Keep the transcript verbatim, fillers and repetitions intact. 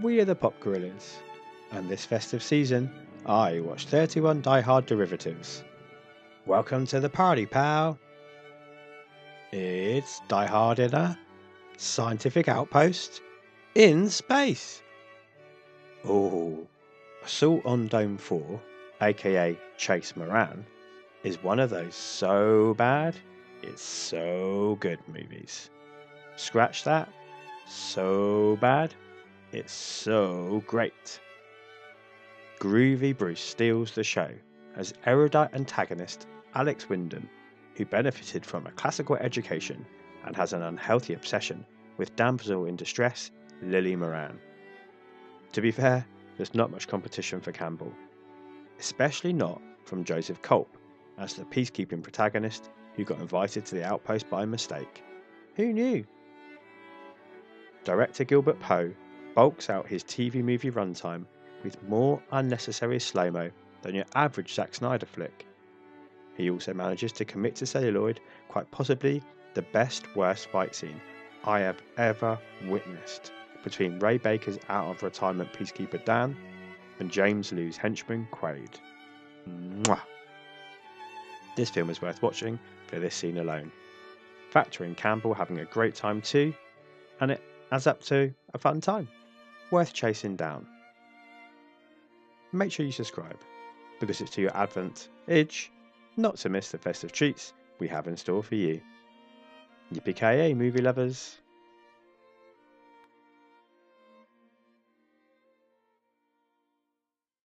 We are the Pop Gorillas, and this festive season, I watched thirty-one Die Hard derivatives. Welcome to the party, pal! It's Die Hard in a scientific outpost in space. Oh, Assault on Dome four, aka Chase Moran, is one of those so bad, it's so good movies. Scratch that, so bad, it's so great. Groovy Bruce steals the show as erudite antagonist Alex Wyndham, who benefited from a classical education and has an unhealthy obsession with damsel in distress Lily Moran. To be fair, there's not much competition for Campbell, especially not from Joseph Culp as the peacekeeping protagonist who got invited to the outpost by mistake. Who knew? Director Gilbert Poe bulks out his T V movie runtime with more unnecessary slow-mo than your average Zack Snyder flick. He also manages to commit to celluloid quite possibly the best worst fight scene I have ever witnessed between Ray Baker's out of retirement peacekeeper Dan and James Liu's henchman Quaid. Mwah! This film is worth watching for this scene alone. Factor in Campbell having a great time too, and it adds up to a fun time, worth chasing down. Make sure you subscribe, because it's to your Advent itch not to miss the festive treats we have in store for you. Yippee-ki-yay, movie lovers!